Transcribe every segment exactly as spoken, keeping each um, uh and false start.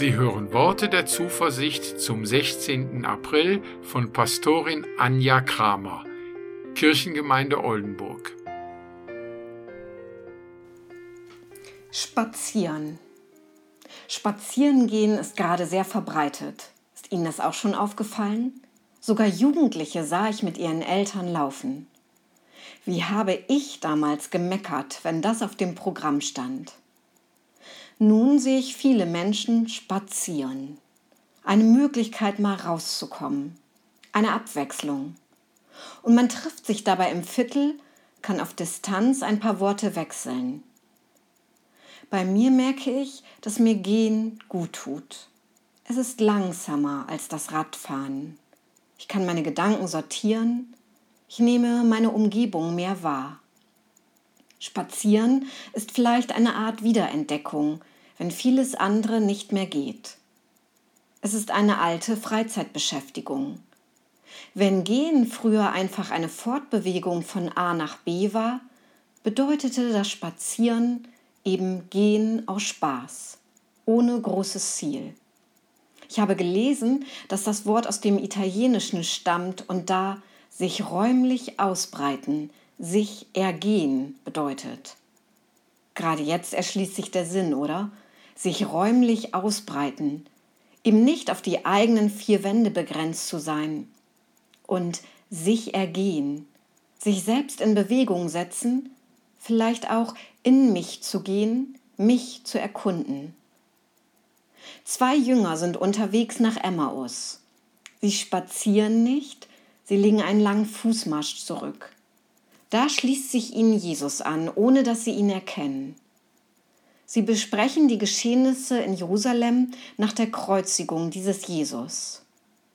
Sie hören Worte der Zuversicht zum sechzehnten April von Pastorin Anja Kramer, Kirchengemeinde Oldenburg. Spazieren. Spazieren gehen ist gerade sehr verbreitet. Ist Ihnen das auch schon aufgefallen? Sogar Jugendliche sah ich mit ihren Eltern laufen. Wie habe ich damals gemeckert, wenn das auf dem Programm stand? Nun sehe ich viele Menschen spazieren. Eine Möglichkeit, mal rauszukommen. Eine Abwechslung. Und man trifft sich dabei im Viertel, kann auf Distanz ein paar Worte wechseln. Bei mir merke ich, dass mir Gehen gut tut. Es ist langsamer als das Radfahren. Ich kann meine Gedanken sortieren. Ich nehme meine Umgebung mehr wahr. Spazieren ist vielleicht eine Art Wiederentdeckung, wenn vieles andere nicht mehr geht. Es ist eine alte Freizeitbeschäftigung. Wenn Gehen früher einfach eine Fortbewegung von A nach B war, bedeutete das Spazieren eben Gehen aus Spaß, ohne großes Ziel. Ich habe gelesen, dass das Wort aus dem Italienischen stammt und da sich räumlich ausbreiten, sich ergehen bedeutet. Gerade jetzt erschließt sich der Sinn, oder? Sich räumlich ausbreiten, eben nicht auf die eigenen vier Wände begrenzt zu sein. Und sich ergehen, sich selbst in Bewegung setzen, vielleicht auch in mich zu gehen, mich zu erkunden. Zwei Jünger sind unterwegs nach Emmaus. Sie spazieren nicht, sie legen einen langen Fußmarsch zurück. Da schließt sich ihnen Jesus an, ohne dass sie ihn erkennen. Sie besprechen die Geschehnisse in Jerusalem nach der Kreuzigung dieses Jesus.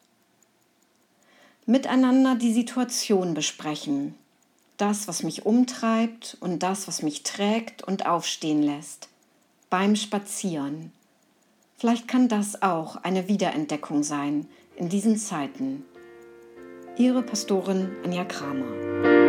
Miteinander die Situation besprechen, das, was mich umtreibt und das, was mich trägt und aufstehen lässt, beim Spazieren. Vielleicht kann das auch eine Wiederentdeckung sein in diesen Zeiten. Ihre Pastorin Anja Kramer.